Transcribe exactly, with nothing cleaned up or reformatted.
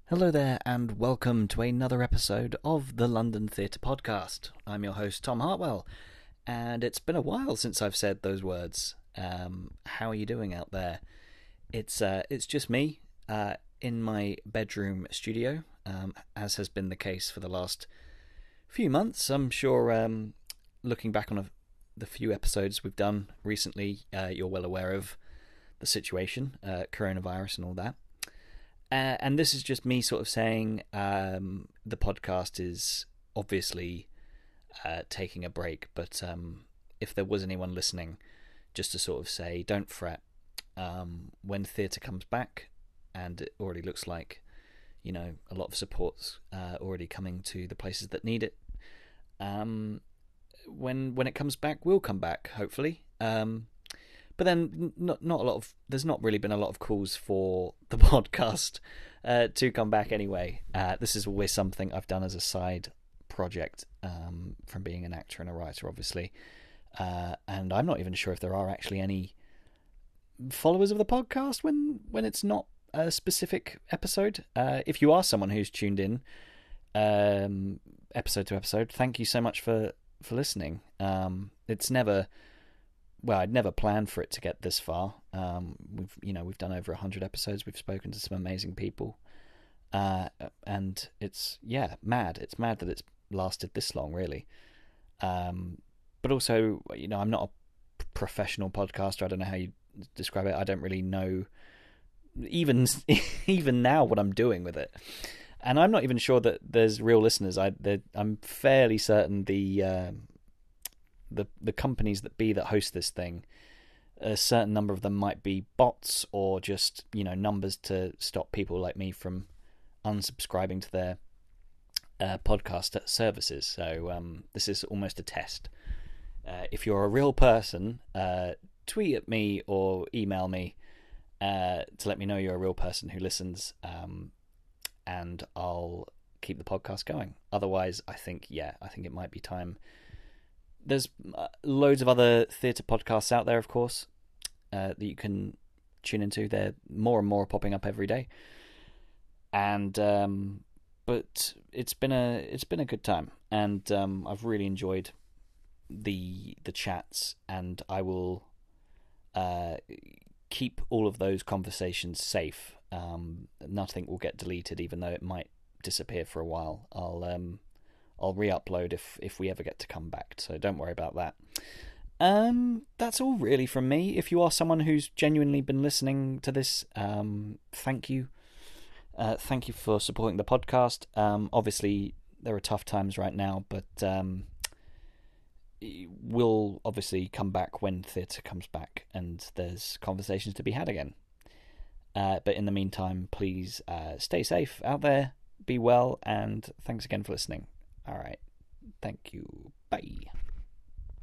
Hello there, and welcome to another episode of the London Theatre Podcast. I'm your host, Tom Hartwell, and it's been a while since I've said those words. Um, how are you doing out there? It's uh, it's just me uh, in my bedroom studio, um, as has been the case for the last few months. I'm sure, um, looking back on a, the few episodes we've done recently, uh, you're well aware of the situation, uh, coronavirus and all that. Uh, and this is just me sort of saying um, the podcast is obviously uh, taking a break, but um, if there was anyone listening, just to sort of say, don't fret. Um, when theatre comes back, and it already looks like, you know, a lot of support's uh, already coming to the places that need it. Um, when when it comes back, we'll come back, hopefully. Um, But then, not not a lot of. There's not really been a lot of calls for the podcast uh, to come back anyway. Uh, this is always something I've done as a side project um, from being an actor and a writer, obviously. Uh, and I'm not even sure if there are actually any followers of the podcast when when it's not a specific episode. Uh, if you are someone who's tuned in um, episode to episode, thank you so much for for listening. Um, it's never. Well, I'd never planned for it to get this far. Um, we've, you know, we've done over a hundred episodes. We've spoken to some amazing people, uh, and it's yeah, mad. It's mad that it's lasted this long, really. Um, but also, you know, I'm not a professional podcaster. I don't know how you describe it. I don't really know, even even now, what I'm doing with it, and I'm not even sure that there's real listeners. I, I'm fairly certain the. Uh, the the companies that be that host this thing, a certain number of them might be bots or just, you know, numbers to stop people like me from unsubscribing to their uh, podcast services. So um, this is almost a test. Uh, if you're a real person, uh, tweet at me or email me uh, to let me know you're a real person who listens, um, and I'll keep the podcast going. Otherwise, I think, yeah, I think it might be time. There's uh, loads of other theatre podcasts out there, of course, uh, that you can tune into. They're more and more popping up every day, and um, but it's been a it's been a good time, and um, I've really enjoyed the the chats, and I will uh, keep all of those conversations safe. Um, nothing will get deleted, even though it might disappear for a while. I'll um, I'll re-upload if if we ever get to come back, so don't worry about that. Um, that's all really from me. If you are someone who's genuinely been listening to this, um, thank you. Uh, thank you for supporting the podcast. Um, obviously, there are tough times right now, but um, we'll obviously come back when theatre comes back and there's conversations to be had again. Uh, but in the meantime, please uh, stay safe out there, be well, and thanks again for listening. All right. Thank you. Bye.